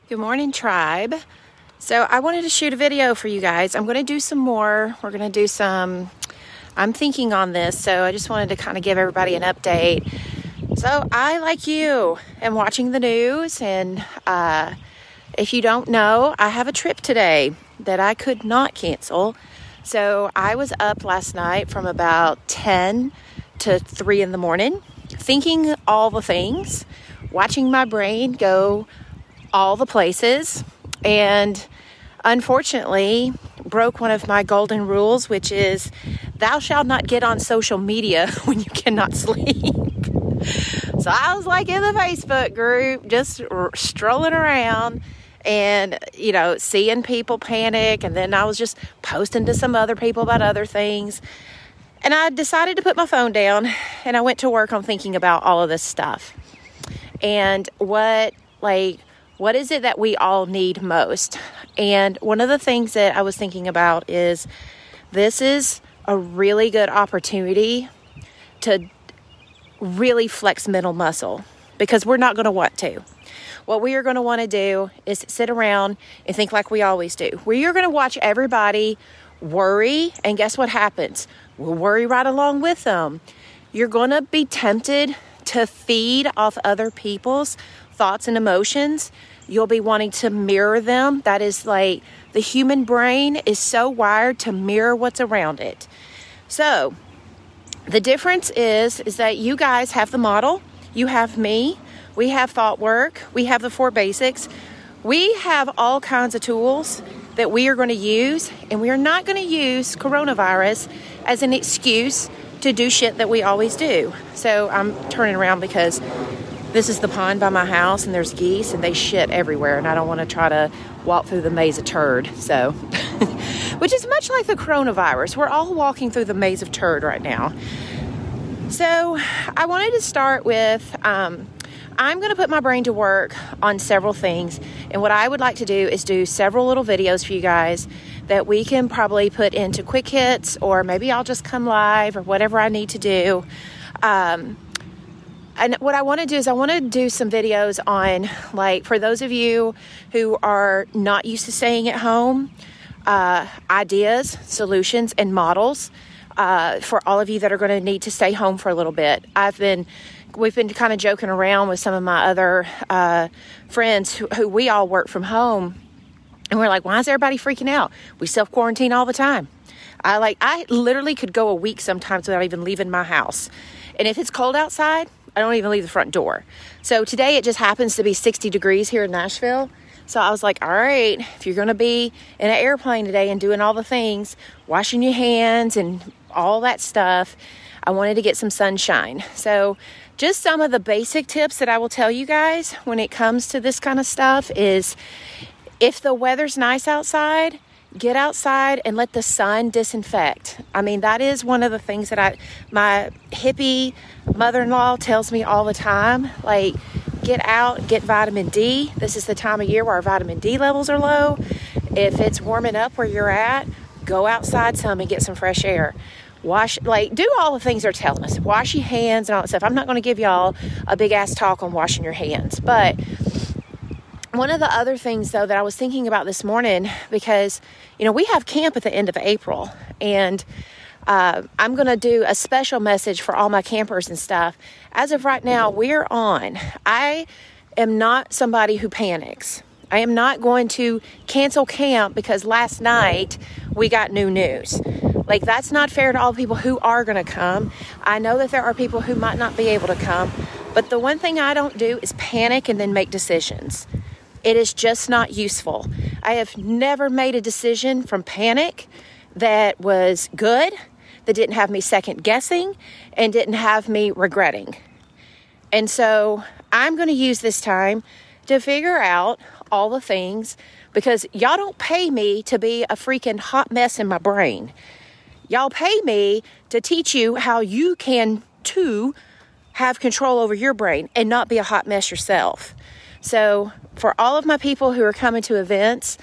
Good morning, tribe. So I wanted to shoot a video for you guys. I'm going to do some more. We're going to do some, I'm thinking on this, so I just wanted to kind of give everybody an update. So I, like you, am watching the news, and if you don't know, I have a trip today that I could not cancel. So I was up last night from about 10 to 3 in the morning, thinking all the things, watching my brain go all the places, and unfortunately broke one of my golden rules, which is thou shalt not get on social media when you cannot sleep. So I was like in the Facebook group, just strolling around and, seeing people panic. And then I was just posting to some other people about other things. And I decided to put my phone down, and I went to work on thinking about all of this stuff. And what is it that we all need most? And one of the things that I was thinking about is this is a really good opportunity to really flex mental muscle, because we're not going to want to. What we are going to want to do is sit around and think like we always do. We are going to watch everybody worry, and guess what happens? We'll worry right along with them. You're going to be tempted to feed off other people's thoughts and emotions. You'll be wanting to mirror them. That is like the human brain is so wired to mirror what's around it. So the difference is that you guys have the model. You have me. We have thought work. We have the 4 basics. We have all kinds of tools that we are going to use, and we are not going to use coronavirus as an excuse to do shit that we always do. So I'm turning around because this is the pond by my house, and there's geese, and they shit everywhere, and I don't want to try to walk through the maze of turd. So, which is much like the coronavirus. We're all walking through the maze of turd right now. So I wanted to start with, I'm going to put my brain to work on several things, and what I would like to do is do several little videos for you guys that we can probably put into quick hits, or maybe I'll just come live, or whatever I need to do. And what I want to do is I want to do some videos on, for those of you who are not used to staying at home, ideas, solutions, and models for all of you that are going to need to stay home for a little bit. We've been kind of joking around with some of my other friends who we all work from home, and we're like, why is everybody freaking out? We self-quarantine all the time. I literally could go a week sometimes without even leaving my house. And if it's cold outside, I don't even leave the front door. So today it just happens to be 60 degrees here in Nashville. So I was like, all right, if you're going to be in an airplane today and doing all the things, washing your hands and all that stuff, I wanted to get some sunshine. So just some of the basic tips that I will tell you guys when it comes to this kind of stuff is, if the weather's nice outside, get outside and let the sun disinfect. I mean, that is one of the things that my hippie mother-in-law tells me all the time. Get out, get vitamin D. This is the time of year where our vitamin D levels are low. If it's warming up where you're at, go outside some and get some fresh air. Do all the things they're telling us. Wash your hands and all that stuff. I'm not going to give y'all a big ass talk on washing your hands, but one of the other things, though, that I was thinking about this morning, because, we have camp at the end of April, and I'm going to do a special message for all my campers and stuff. As of right now, we're on. I am not somebody who panics. I am not going to cancel camp because last night we got new news. That's not fair to all people who are going to come. I know that there are people who might not be able to come, but the one thing I don't do is panic and then make decisions. It is just not useful. I have never made a decision from panic that was good, that didn't have me second guessing, and didn't have me regretting. And so I'm going to use this time to figure out all the things, because y'all don't pay me to be a freaking hot mess in my brain. Y'all pay me to teach you how you can too have control over your brain and not be a hot mess yourself. So for all of my people who are coming to events,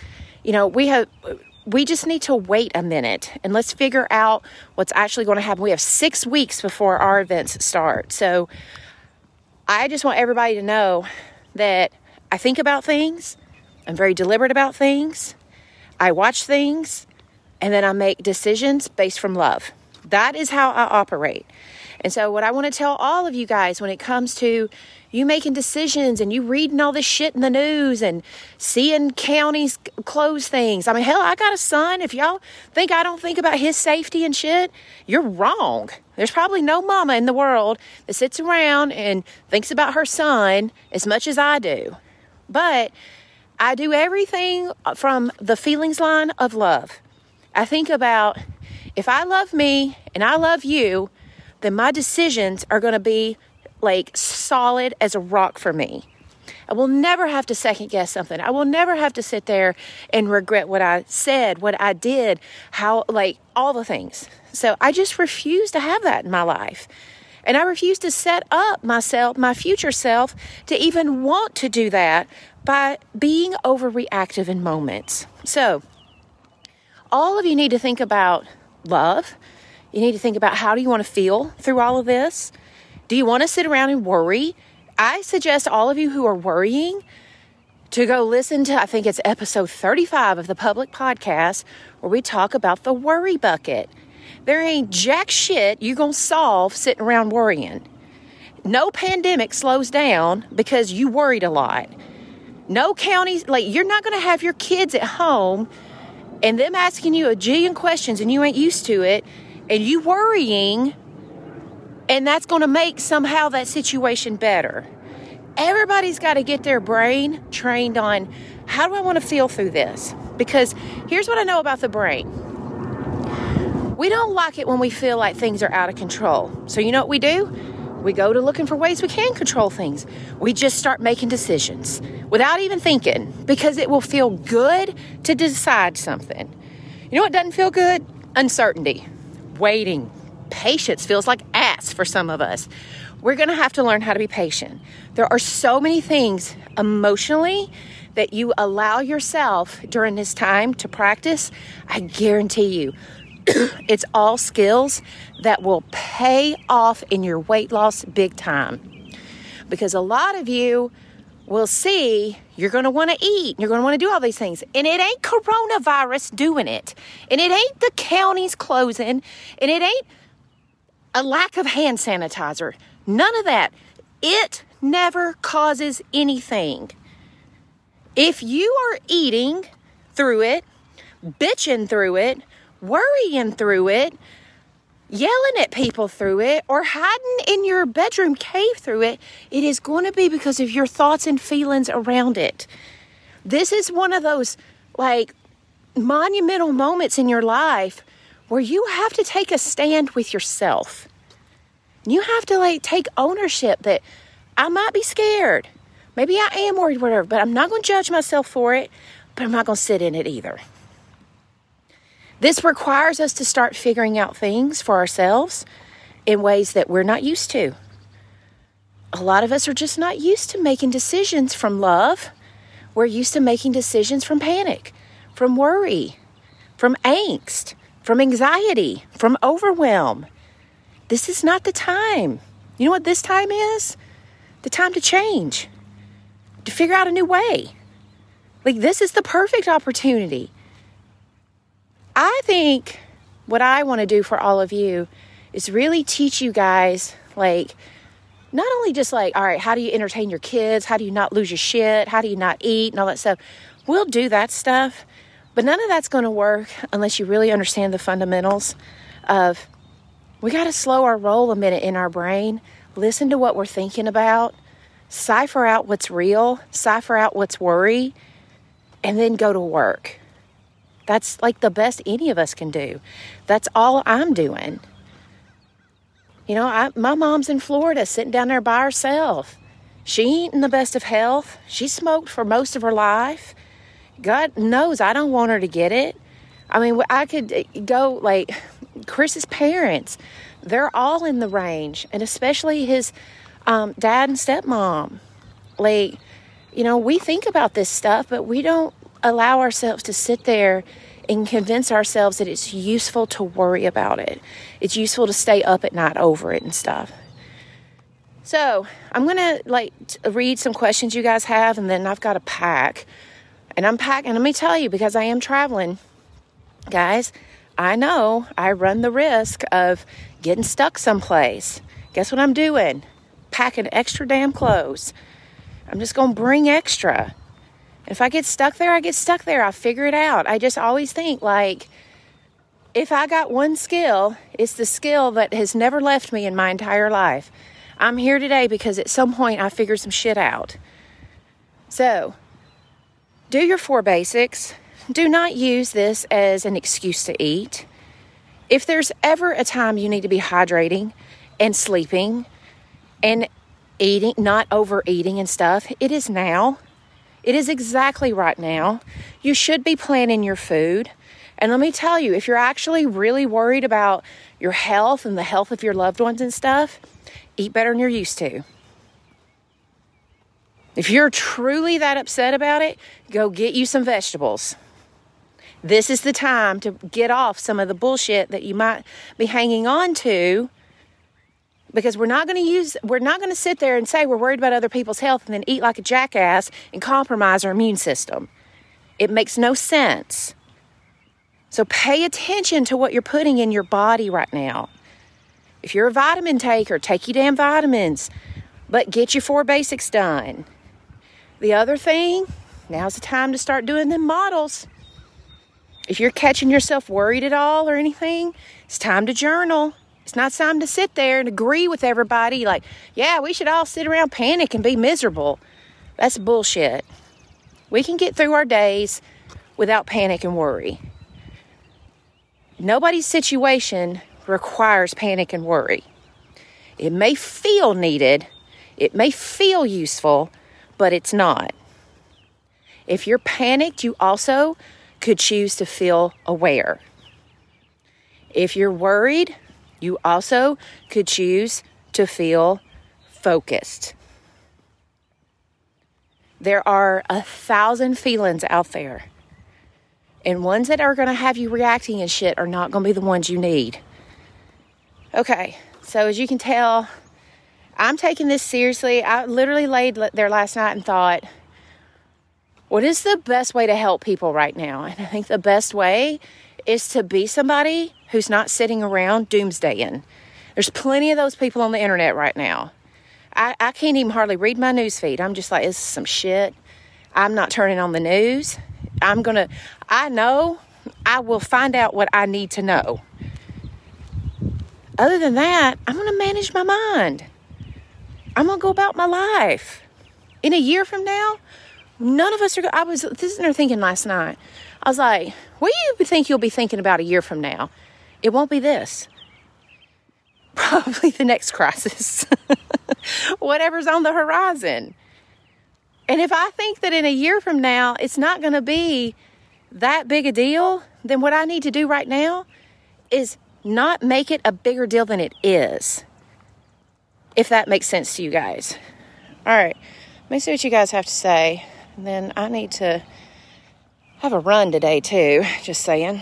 we just need to wait a minute and let's figure out what's actually going to happen. We have 6 weeks before our events start. So I just want everybody to know that I think about things, I'm very deliberate about things. I watch things, and then I make decisions based from love. That is how I operate. And so what I want to tell all of you guys when it comes to you making decisions and you reading all this shit in the news and seeing counties close things. I mean, hell, I got a son. If y'all think I don't think about his safety and shit, you're wrong. There's probably no mama in the world that sits around and thinks about her son as much as I do. But I do everything from the feelings line of love. I think about if I love me and I love you, then my decisions are going to be like solid as a rock for me. I will never have to second guess something. I will never have to sit there and regret what I said, what I did, how, like all the things. So I just refuse to have that in my life. And I refuse to set up myself, my future self, to even want to do that by being overreactive in moments. So all of you need to think about love. You need to think about how do you want to feel through all of this? Do you want to sit around and worry? I suggest all of you who are worrying to go listen to, I think it's episode 35 of the Public Podcast, where we talk about the worry bucket. There ain't jack shit you gonna solve sitting around worrying. No pandemic slows down because you worried a lot. No counties, like you're not gonna have your kids at home and them asking you a jillion questions and you ain't used to it, and you worrying, and that's going to make somehow that situation better. Everybody's got to get their brain trained on how do I want to feel through this? Because here's what I know about the brain. We don't like it when we feel like things are out of control. So you know what we do? We go to looking for ways we can control things. We just start making decisions without even thinking because it will feel good to decide something. You know what doesn't feel good? Uncertainty. Waiting. Patience feels like ass for some of us. We're going to have to learn how to be patient. There are so many things emotionally that you allow yourself during this time to practice. I guarantee you, it's all skills that will pay off in your weight loss big time. Because a lot of you will see you're going to want to eat. You're going to want to do all these things. And it ain't coronavirus doing it. And it ain't the counties closing. And it ain't a lack of hand sanitizer. None of that. It never causes anything. If you are eating through it, bitching through it, worrying through it, yelling at people through it, or hiding in your bedroom cave through it, it is going to be because of your thoughts and feelings around it. This is one of those like monumental moments in your life where you have to take a stand with yourself. You have to like take ownership that I might be scared. Maybe I am worried, whatever, but I'm not going to judge myself for it, but I'm not going to sit in it either. This requires us to start figuring out things for ourselves in ways that we're not used to. A lot of us are just not used to making decisions from love. We're used to making decisions from panic, from worry, from angst, from anxiety, from overwhelm. This is not the time. You know what this time is? The time to change, to figure out a new way. Like, this is the perfect opportunity. I think what I want to do for all of you is really teach you guys, like, not only just like, all right, how do you entertain your kids? How do you not lose your shit? How do you not eat and all that stuff? We'll do that stuff, but none of that's going to work unless you really understand the fundamentals of we got to slow our roll a minute in our brain, listen to what we're thinking about, cipher out what's real, cipher out what's worry, and then go to work. That's like the best any of us can do. That's all I'm doing. You know, my mom's in Florida sitting down there by herself. She ain't in the best of health. She smoked for most of her life. God knows I don't want her to get it. I mean, I could go like Chris's parents. They're all in the range, and especially his dad and stepmom. Like, you know, we think about this stuff, but we don't allow ourselves to sit there and convince ourselves that it's useful to worry about it. It's useful to stay up at night over it and stuff. So I'm going to read some questions you guys have, and then I've got to pack. And I'm packing, let me tell you, because I am traveling, guys, I know I run the risk of getting stuck someplace. Guess what I'm doing? Packing extra damn clothes. I'm just going to bring extra. If I get stuck there, I get stuck there. I'll figure it out. I just always think, like, if I got one skill, it's the skill that has never left me in my entire life. I'm here today because at some point I figured some shit out. So, do your 4 basics. Do not use this as an excuse to eat. If there's ever a time you need to be hydrating and sleeping and eating, not overeating and stuff, it is now. It is exactly right now. You should be planning your food. And let me tell you, if you're actually really worried about your health and the health of your loved ones and stuff, eat better than you're used to. If you're truly that upset about it, go get you some vegetables. This is the time to get off some of the bullshit that you might be hanging on to, because we're not going to sit there and say we're worried about other people's health and then eat like a jackass and compromise our immune system. It makes no sense. So pay attention to what you're putting in your body right now. If you're a vitamin taker, take your damn vitamins, but get your 4 basics done. The other thing, now's the time to start doing them models. If you're catching yourself worried at all or anything, it's time to journal. It's not time to sit there and agree with everybody like, yeah, we should all sit around, panic, and be miserable. That's bullshit. We can get through our days without panic and worry. Nobody's situation requires panic and worry. It may feel needed, it may feel useful, but it's not. If you're panicked, you also could choose to feel aware. If you're worried, you also could choose to feel focused. There are 1,000 feelings out there. And ones that are going to have you reacting and shit are not going to be the ones you need. Okay, so as you can tell, I'm taking this seriously. I literally laid there last night and thought, what is the best way to help people right now? And I think the best way is to be somebody who's not sitting around doomsdaying. There's plenty of those people on the internet right now. I can't even hardly read my news feed. I'm just like, this is some shit. I'm not turning on the news. I know I will find out what I need to know. Other than that, I'm going to manage my mind. I'm going to go about my life. In a year from now, none of us are, I was sitting there thinking last night, I was like, what do you think you'll be thinking about a year from now? It won't be this. Probably the next crisis. Whatever's on the horizon. And if I think that in a year from now, it's not going to be that big a deal, then what I need to do right now is not make it a bigger deal than it is. If that makes sense to you guys. All right. Let me see what you guys have to say. And then I need to have a run today too. Just saying.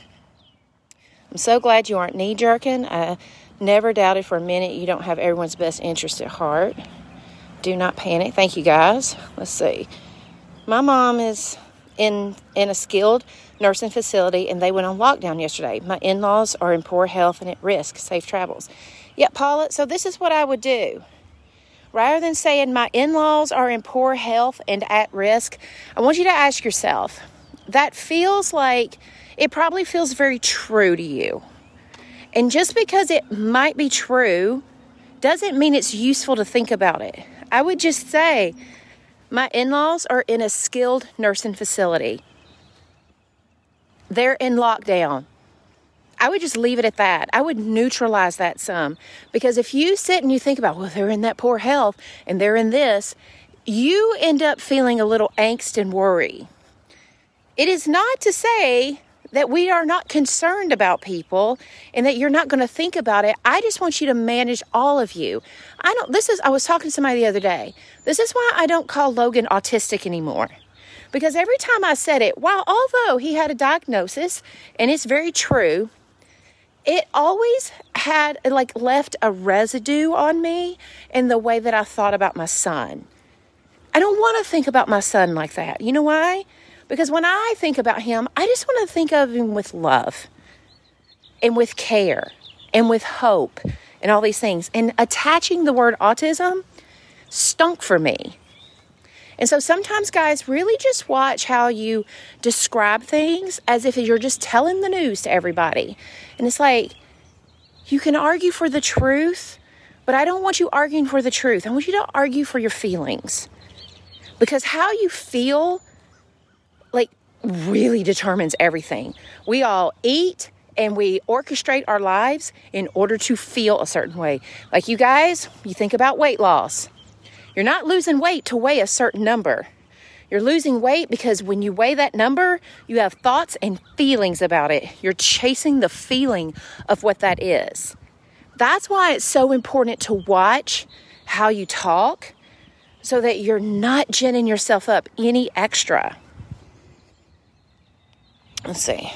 I'm so glad you aren't knee-jerking. I never doubted for a minute you don't have everyone's best interest at heart. Do not panic. Thank you, guys. Let's see. My mom is in a skilled nursing facility, and they went on lockdown yesterday. My in-laws are in poor health and at risk. Safe travels. Yeah, Paula, so this is what I would do. Rather than saying my in-laws are in poor health and at risk, I want you to ask yourself, that feels like, it probably feels very true to you. And just because it might be true, doesn't mean it's useful to think about it. I would just say, my in-laws are in a skilled nursing facility. They're in lockdown. I would just leave it at that. I would neutralize that some. Because if you sit and you think about, well, they're in that poor health and they're in this, you end up feeling a little angst and worry. It is not to say that we are not concerned about people and that you're not going to think about it. I just want you to manage all of you. I was talking to somebody the other day. This is why I don't call Logan autistic anymore. Because every time I said it, although he had a diagnosis, and it's very true, it always had left a residue on me in the way that I thought about my son. I don't want to think about my son like that. You know why? Because when I think about him, I just want to think of him with love and with care and with hope and all these things. And attaching the word autism stunk for me. And so sometimes, guys, really just watch how you describe things as if you're just telling the news to everybody. And it's like, you can argue for the truth, but I don't want you arguing for the truth. I want you to argue for your feelings. Because how you feel, like, really determines everything. We all eat and we orchestrate our lives in order to feel a certain way. Like you guys, you think about weight loss. You're not losing weight to weigh a certain number. You're losing weight because when you weigh that number, you have thoughts and feelings about it. You're chasing the feeling of what that is. That's why it's so important to watch how you talk so that you're not ginning yourself up any extra. Let's see.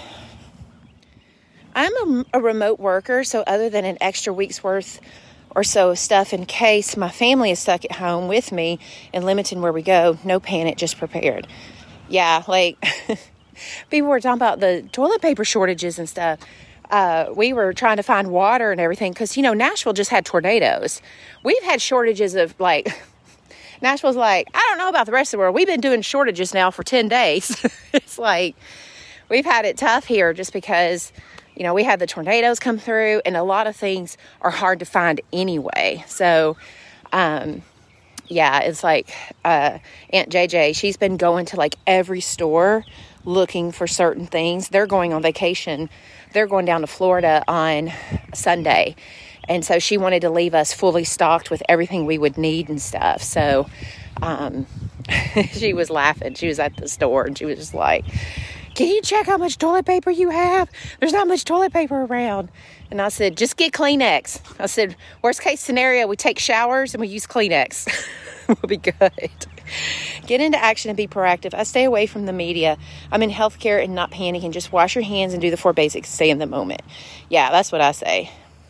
I'm a remote worker, so other than an extra week's worth or so of stuff in case my family is stuck at home with me and limiting where we go, no panic, just prepared. Yeah, like people were talking about the toilet paper shortages and stuff. We were trying to find water and everything because, Nashville just had tornadoes. We've had shortages of Nashville's like, I don't know about the rest of the world. We've been doing shortages now for 10 days. It's like, we've had it tough here just because we had the tornadoes come through and a lot of things are hard to find anyway. So, it's like Aunt JJ, she's been going to every store looking for certain things. They're going on vacation. They're going down to Florida on Sunday. And so she wanted to leave us fully stocked with everything we would need and stuff. So, she was laughing. She was at the store and she was just like, can you check how much toilet paper you have? There's not much toilet paper around. And I said, just get Kleenex. I said, worst case scenario, we take showers and we use Kleenex. We'll be good. Get into action and be proactive. I stay away from the media. I'm in healthcare and not panic and just wash your hands and do the 4 basics. Stay in the moment. Yeah, that's what I say.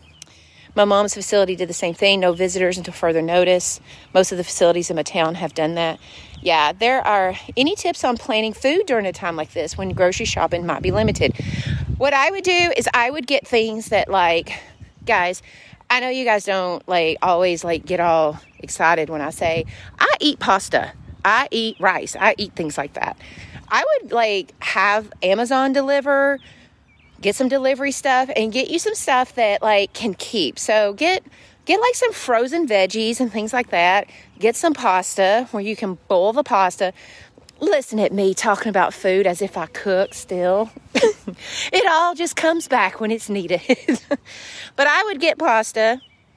My mom's facility did the same thing. No visitors until further notice. Most of the facilities in my town have done that. Yeah, there are any tips on planning food during a time like this when grocery shopping might be limited. What I would do is I would get things that guys, I know you guys don't always get all excited when I say I eat pasta. I eat rice. I eat things like that. I would have Amazon deliver, get some delivery stuff and get you some stuff that can keep. So get some frozen veggies and things like that. Get some pasta where you can boil the pasta. Listen at me talking about food as if I cook still. It all just comes back when it's needed. But I would get pasta.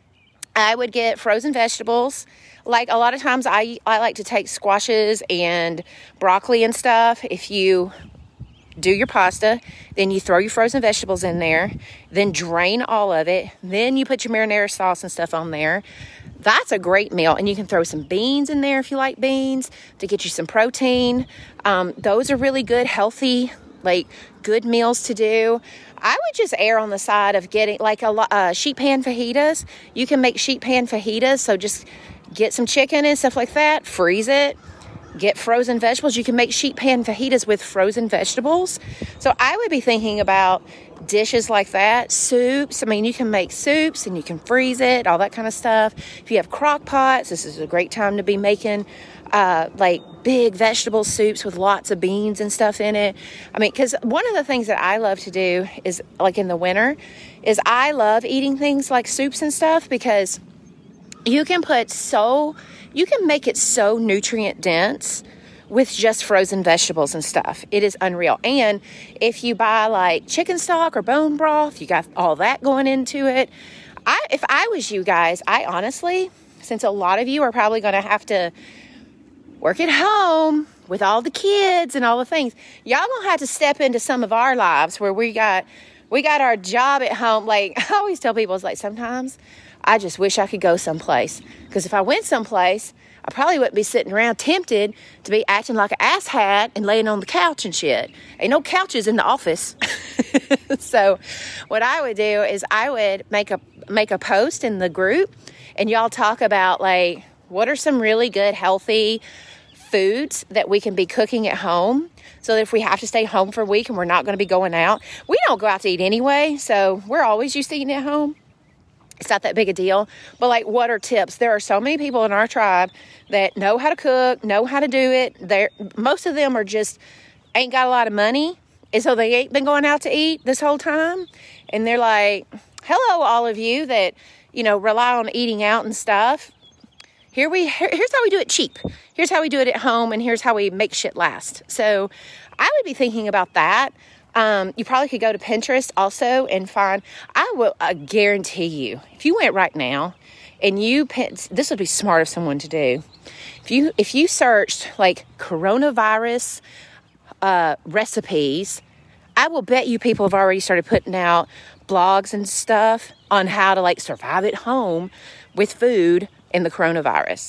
I would get frozen vegetables. A lot of times I like to take squashes and broccoli and stuff. If you do your pasta, then you throw your frozen vegetables in there, then drain all of it, then you put your marinara sauce and stuff on there. That's a great meal, and you can throw some beans in there if you like beans to get you some protein. Those are really good, healthy, good meals to do. I would just err on the side of getting sheet pan fajitas. You can make sheet pan fajitas, so just get some chicken and stuff like that, freeze it. Get frozen vegetables. You can make sheet pan fajitas with frozen vegetables. So I would be thinking about dishes like that. Soups. I mean, you can make soups and you can freeze it, all that kind of stuff. If you have crock pots, this is a great time to be making big vegetable soups with lots of beans and stuff in it. I mean, because one of the things that I love to do is in the winter is I love eating things like soups and stuff because you can make it so nutrient dense with just frozen vegetables and stuff. It is unreal. And if you buy chicken stock or bone broth, you got all that going into it. If I was you guys, I honestly, since a lot of you are probably going to have to work at home with all the kids and all the things, y'all going to have to step into some of our lives where we got our job at home. I always tell people, it's sometimes I just wish I could go someplace. Because if I went someplace, I probably wouldn't be sitting around tempted to be acting like an asshat and laying on the couch and shit. Ain't no couches in the office. So what I would do is I would make a post in the group and y'all talk about what are some really good healthy foods that we can be cooking at home. So that if we have to stay home for a week and we're not going to be going out, we don't go out to eat anyway. So we're always used to eating at home. It's not that big a deal. But like, what are tips? There are so many people in our tribe that know how to cook, know how to do it. Most of them are just ain't got a lot of money. And so they ain't been going out to eat this whole time. And they're like, hello, all of you that, rely on eating out and stuff. Here's how we do it cheap. Here's how we do it at home. And here's how we make shit last. So I would be thinking about that. You probably could go to Pinterest also and find, I guarantee you, if you went right now and this would be smart of someone to do. If you searched like coronavirus recipes, I will bet you people have already started putting out blogs and stuff on how to like survive at home with food in the coronavirus.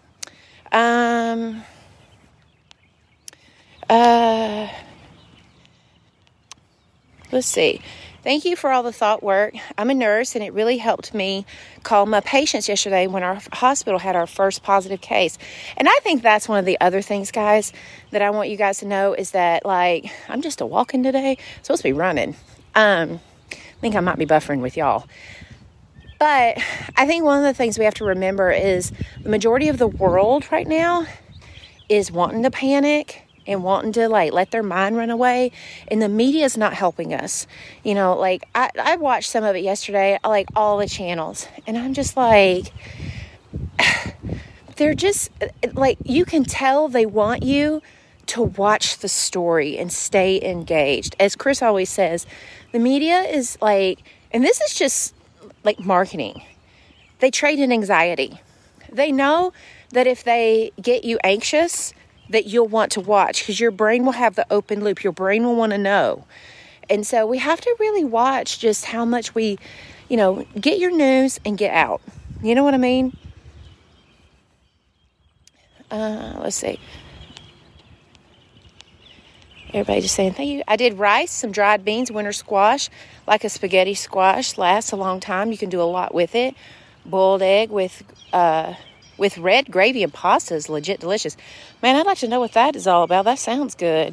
Let's see. Thank you for all the thought work. I'm a nurse, and it really helped me call my patients yesterday when our hospital had our first positive case. And I think that's one of the other things, guys, that I want you guys to know is that, like, I'm just a walking today. I'm supposed to be running. I think I might be buffering with y'all. But I think one of the things we have to remember is the majority of the world right now is wanting to panic and wanting to like let their mind run away, and the media is not helping us. Like I watched some of it yesterday, like all the channels, and I'm just like, they're just like, you can tell they want you to watch the story and stay engaged. As Chris always says, the media is like, and this is just like marketing. They trade in anxiety. They know that if they get you anxious, that you'll want to watch, because your brain will have the open loop. Your brain will want to know. And so we have to really watch just how much we, get your news and get out. You know what I mean? Let's see. Everybody just saying thank you. I did rice, some dried beans, winter squash, like a spaghetti squash. Lasts a long time. You can do a lot with it. Boiled egg with red gravy and pasta is legit delicious. Man, I'd like to know what that is all about. That sounds good.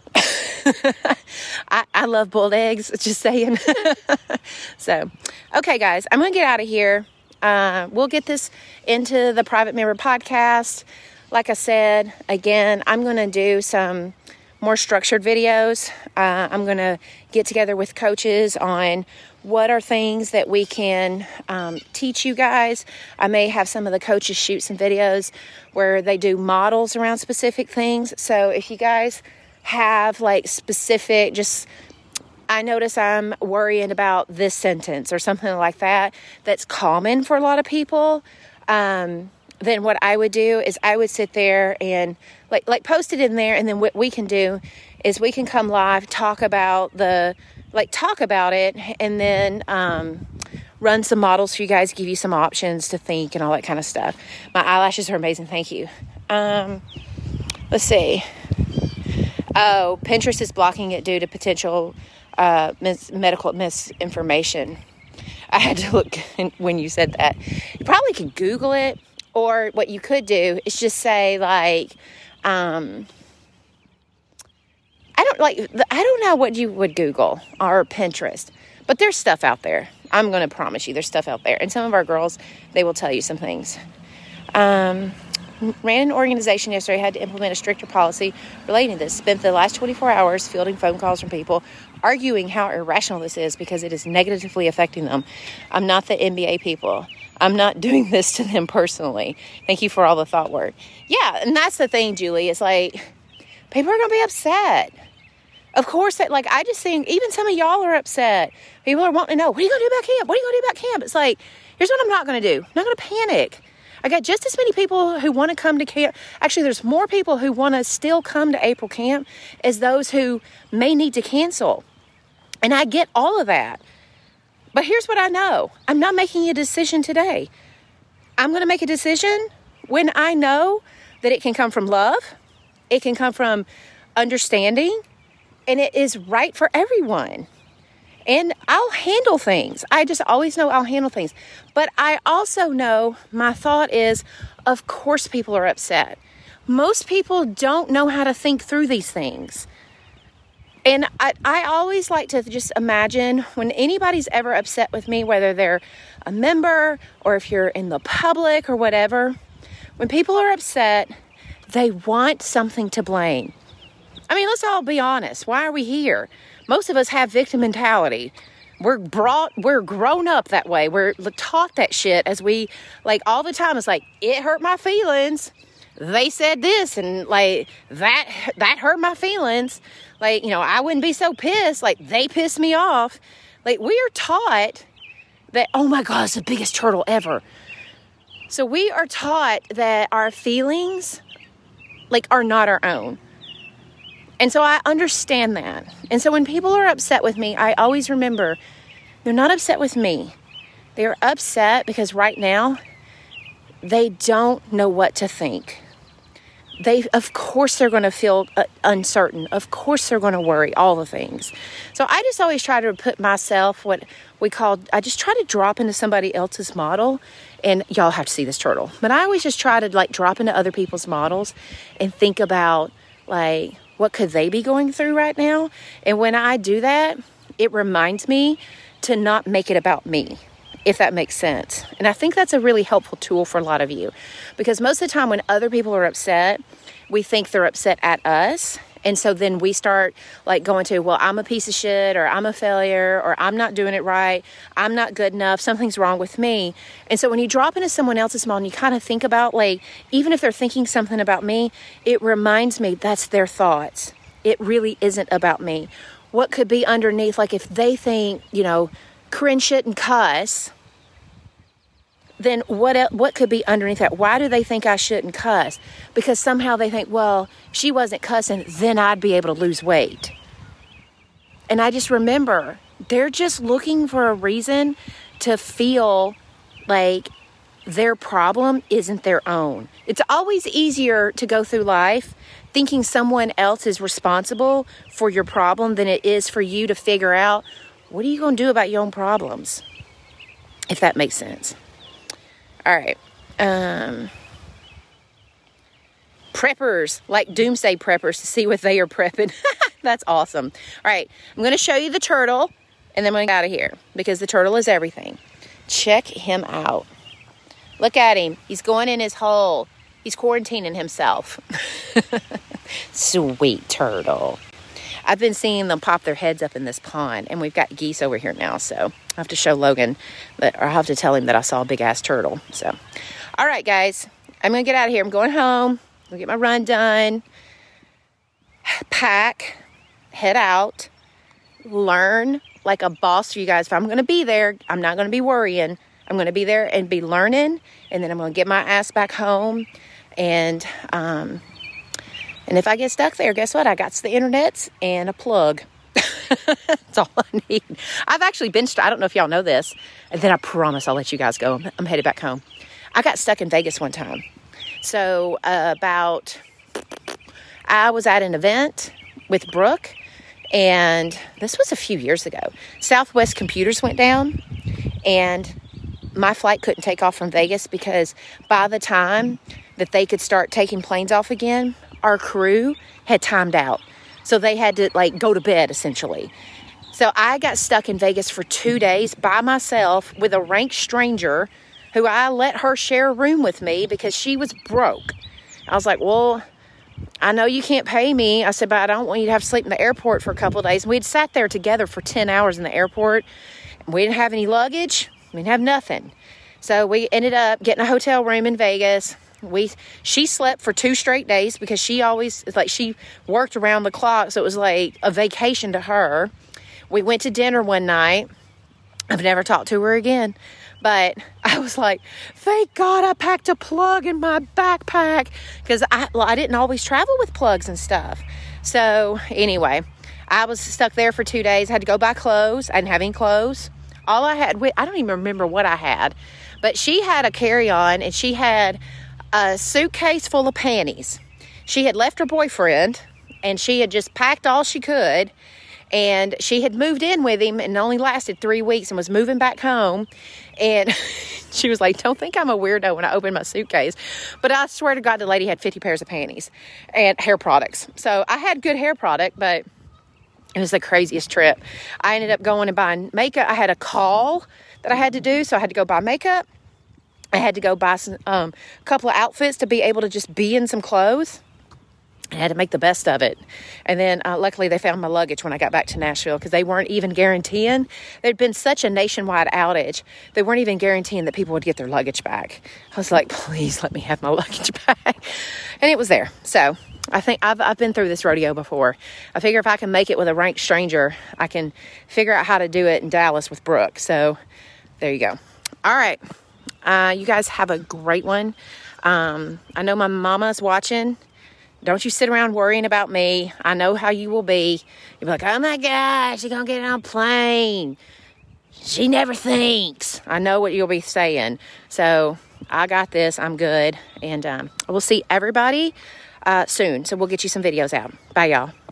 I love boiled eggs, just saying. So, okay, guys, I'm going to get out of here. We'll get this into the Private Member Podcast. Like I said, again, I'm going to do some more structured videos. I'm going to get together with coaches on what are things that we can teach you guys. I may have some of the coaches shoot some videos where they do models around specific things. So if you guys have like specific, I notice I'm worrying about this sentence or something like that, that's common for a lot of people, then what I would do is I would sit there and like post it in there. And then what we can do is we can come live, talk about it, and then run some models for you guys, give you some options to think and all that kind of stuff. My eyelashes are amazing. Thank you. Let's see. Oh, Pinterest is blocking it due to potential medical misinformation. I had to look when you said that. You probably could Google it, or what you could do is just say like, I don't know what you would Google or Pinterest, but there's stuff out there. I'm going to promise you there's stuff out there. And some of our girls, they will tell you some things. Ran an organization yesterday, had to implement a stricter policy relating to this. Spent the last 24 hours fielding phone calls from people arguing how irrational this is because it is negatively affecting them. I'm not the NBA people. I'm not doing this to them personally. Thank you for all the thought work. Yeah, and that's the thing, Julie. It's like, people are going to be upset. Of course, I just think even some of y'all are upset. People are wanting to know, what are you going to do about camp? What are you going to do about camp? It's like, here's what I'm not going to do. I'm not going to panic. I got just as many people who want to come to camp. Actually, there's more people who want to still come to April camp as those who may need to cancel. And I get all of that. But here's what I know. I'm not making a decision today. I'm going to make a decision when I know that it can come from love. It can come from understanding. And it is right for everyone. And I'll handle things. I just always know I'll handle things. But I also know my thought is, of course people are upset. most people don't know how to think through these things. And I always like to just imagine when anybody's ever upset with me, whether they're a member or if you're in the public or whatever, when people are upset, they want something to blame. I mean, let's all be honest. Why are we here? Most of us have victim mentality. We're grown up that way. We're taught that shit as we, like, all the time. It's like, it hurt my feelings. They said this, and like that hurt my feelings. Like, you know, I wouldn't be so pissed. Like, they pissed me off. Like, we are taught that, oh my God, it's the biggest turtle ever. So we are taught that our feelings, like, are not our own. And so I understand that. And so when people are upset with me, I always remember they're not upset with me. They're upset because right now they don't know what to think. Of course they're going to feel uncertain. Of course they're going to worry, all the things. So I just always try to put myself, I just try to drop into somebody else's model. And y'all have to see this turtle. But I always just try to like drop into other people's models and think about like, what could they be going through right now? And when I do that, it reminds me to not make it about me, if that makes sense. And I think that's a really helpful tool for a lot of you. Because most of the time when other people are upset, we think they're upset at us. And so then we start like going to, well, I'm a piece of shit, or I'm a failure, or I'm not doing it right. I'm not good enough. Something's wrong with me. And so when you drop into someone else's model and you kind of think about like, even if they're thinking something about me, it reminds me that's their thoughts. It really isn't about me. What could be underneath, like if they think, you know, cringe shit and cuss, then what could be underneath that? Why do they think I shouldn't cuss? Because somehow they think, well, if she wasn't cussing, then I'd be able to lose weight. And I just remember, they're just looking for a reason to feel like their problem isn't their own. It's always easier to go through life thinking someone else is responsible for your problem than it is for you to figure out, what are you going to do about your own problems? If that makes sense. All right. Preppers, like doomsday preppers, to see what they are prepping. That's awesome. All right. I'm going to show you the turtle, and then I'm going to get out of here because the turtle is everything. Check him out. Look at him. He's going in his hole. He's quarantining himself. Sweet turtle. I've been seeing them pop their heads up in this pond, and we've got geese over here now, so I have to show Logan, or I'll have to tell him that I saw a big-ass turtle. So, all right, guys, I'm going to get out of here. I'm going home. I'm going to get my run done. Pack. Head out. Learn like a boss for you guys. If I'm going to be there, I'm not going to be worrying. I'm going to be there and be learning, and then I'm going to get my ass back home, and if I get stuck there, guess what? I got the internet and a plug. That's all I need. I've actually been, I don't know if y'all know this, and then I promise I'll let you guys go. I'm headed back home. I got stuck in Vegas one time. So I was at an event with Brooke, and this was a few years ago. Southwest computers went down, and my flight couldn't take off from Vegas because by the time that they could start taking planes off again, our crew had timed out. So they had to like go to bed essentially. So I got stuck in Vegas for 2 days by myself with a rank stranger who I let her share a room with me because she was broke. I was like, well, I know you can't pay me. I said, but I don't want you to have to sleep in the airport for a couple of days. And we'd sat there together for 10 hours in the airport. We didn't have any luggage. We didn't have nothing. So we ended up getting a hotel room in Vegas. She slept for 2 straight days because she worked around the clock. So it was like a vacation to her. We went to dinner one night. I've never talked to her again. But I was like, thank God I packed a plug in my backpack. Because I didn't always travel with plugs and stuff. So anyway, I was stuck there for 2 days. I had to go buy clothes. I didn't have any clothes. All I had, I don't even remember what I had. But she had a carry-on, and she had a suitcase full of panties. She had left her boyfriend, and she had just packed all she could. And she had moved in with him and only lasted 3 weeks and was moving back home. And she was like, don't think I'm a weirdo when I open my suitcase. But I swear to God, the lady had 50 pairs of panties and hair products. So I had good hair product, but it was the craziest trip. I ended up going and buying makeup. I had a call that I had to do, so I had to go buy makeup. I had to go buy some couple of outfits to be able to just be in some clothes. I had to make the best of it. And then luckily they found my luggage when I got back to Nashville, because they weren't even guaranteeing. There'd been such a nationwide outage. They weren't even guaranteeing that people would get their luggage back. I was like, please let me have my luggage back. And it was there. So I think I've been through this rodeo before. I figure if I can make it with a rank stranger, I can figure out how to do it in Dallas with Brooke. So there you go. All right. You guys have a great one. I know my mama's watching. Don't you sit around worrying about me. I know how you will be. You'll be like, oh my gosh, she's going to get on a plane. She never thinks. I know what you'll be saying. So I got this. I'm good. And we'll see everybody soon. So we'll get you some videos out. Bye, y'all.